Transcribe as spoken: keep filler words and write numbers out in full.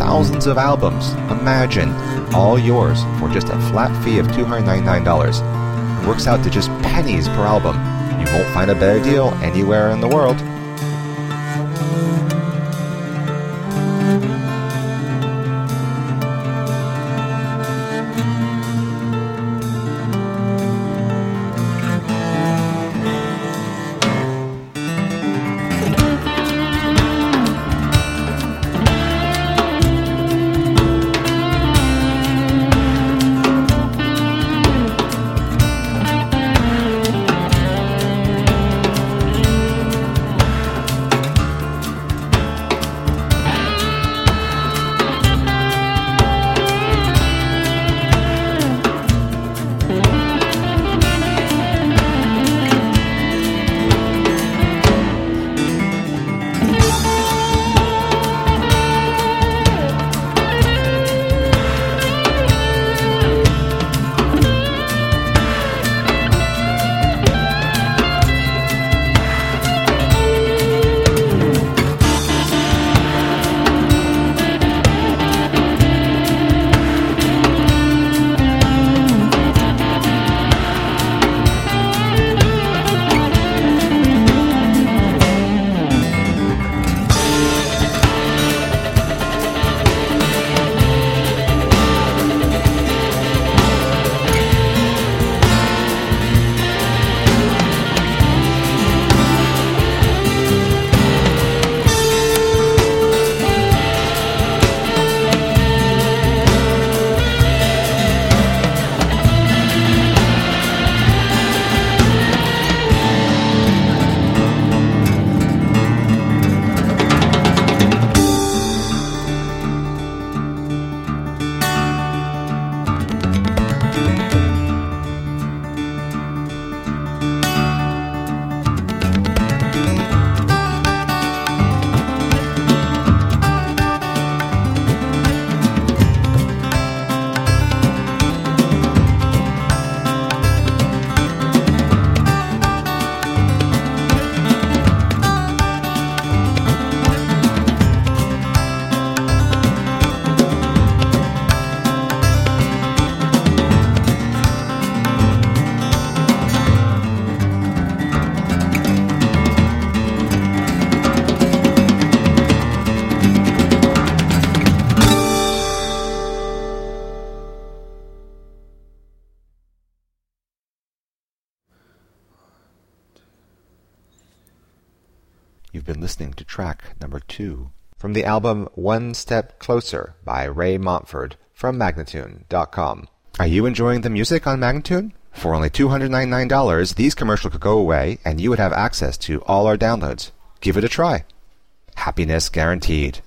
thousands of albums. Imagine, all yours for just a flat fee of two hundred ninety-nine dollars. It works out to just pennies per album. You won't find a better deal anywhere in the world. You've been listening to track number two from the album One Step Closer by Ray Montford from Magnatune dot com. Are you enjoying the music on Magnatune? For only two hundred ninety-nine dollars, these commercials could go away and you would have access to all our downloads. Give it a try. Happiness guaranteed.